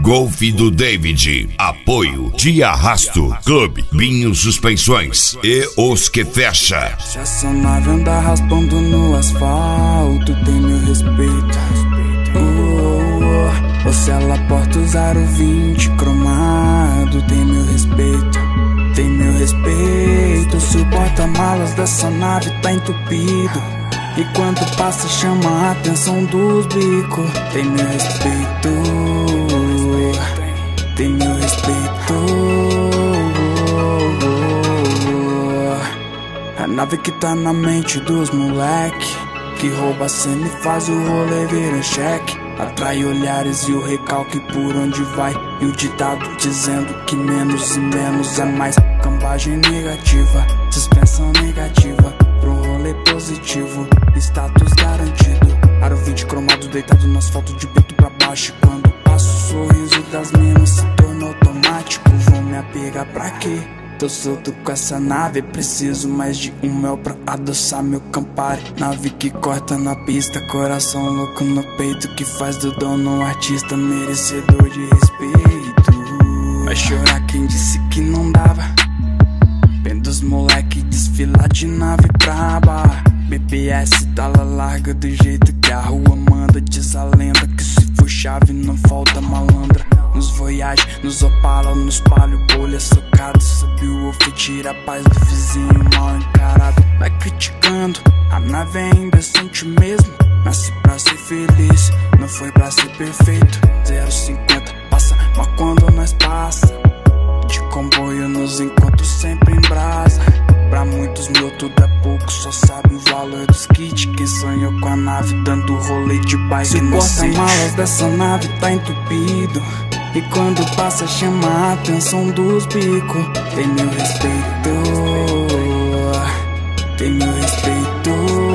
Golf do David. Apoio de Arrasto, Clube Binho Suspensões e os que fecha. Se essa nave anda raspando no asfalto, tem meu respeito. Ou se ela porta usar o 20 cromado, tem meu respeito. Tem meu respeito. Se o porta-malas dessa nave tá entupido e quando passa chama a atenção dos bicos, tem meu respeito. Tem meu respeito. A nave que tá na mente dos moleque, que rouba a cena e faz o rolê virar cheque. Atrai olhares e o recalque por onde vai, e o ditado dizendo que menos e menos é mais. Cambagem negativa, suspensão negativa, pro rolê positivo, status garantido. Aro 20 cromado deitado no asfalto de peito pra baixo. E quando passo o sorriso das minas se torna automático. Vou me apegar pra quê? Tô solto com essa nave, preciso mais de um mel pra adoçar meu Campari. Nave que corta na pista, coração louco no peito, que faz do dono um artista merecedor de respeito. Vai chorar quem disse que não dava, vendo os moleque desfilar de nave pra barra. BPS tala larga do jeito que a rua manda. Diz a lenda que se for chave não falta malandra. Nos Voyage, nos Opala, nos palio, bolha socada. Sobe o wolf, tira a paz do vizinho mal encarado. Vai criticando, a nave ainda sente mesmo. Nasce pra ser feliz, não foi pra ser perfeito. 0,50 passa, mas quando nós passa, de comboio nos encontros sempre em brasa. Pra muitos meu tudo é pouco, só sabe o valor dos kits. Quem sonhou com a nave dando rolê de bike no sítio. Se o porta-malas dessa nave tá entupido e quando passa chama a atenção dos bicos, tem meu respeito. Tem meu respeito.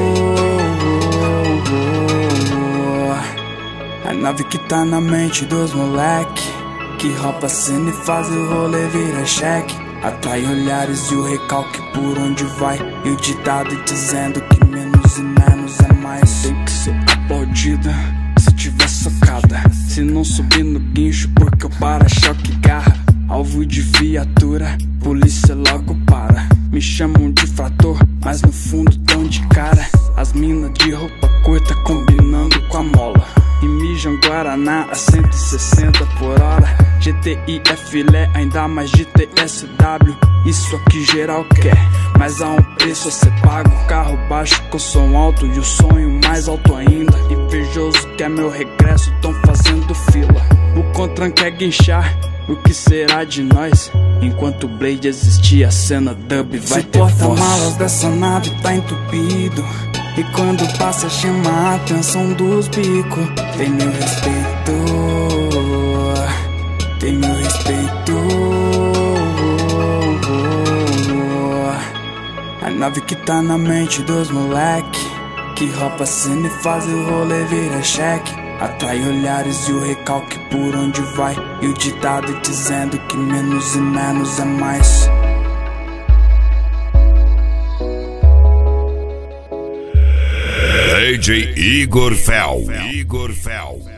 A nave que tá na mente dos moleque, que rouba a cena e faz o rolê virar cheque. Atrai olhares e o recalque por onde vai, e o ditado dizendo que menos e menos é mais. Tem que ser aplaudida se tiver socada, se não subir no guincho porque o para-choque garra. Alvo de viatura, polícia logo para. Me chamam de frator, mas no fundo tão de cara. As minas de roupa curta combinando com a mola, e mijam Guaraná a 160 por hora. GTI é filé, ainda mais de TSW. Isso aqui geral quer, mas há um preço a ser pago. Carro baixo com som alto e o sonho mais alto ainda. Invejoso que é meu regresso, tão fazendo fila. O Contran quer guinchar, o que será de nós? Enquanto o Blade existir, a cena dub vai ter força. O porta-malas dessa nave tá entupido e quando passa chama a atenção dos bicos, tem meu respeito. Tem meu respeito. A nave que tá na mente dos moleque, que rouba a cena e faz o rolê virar cheque. Atrai olhares e o recalque por onde vai, e o ditado dizendo que menos e menos é mais. DJ Igor Fel.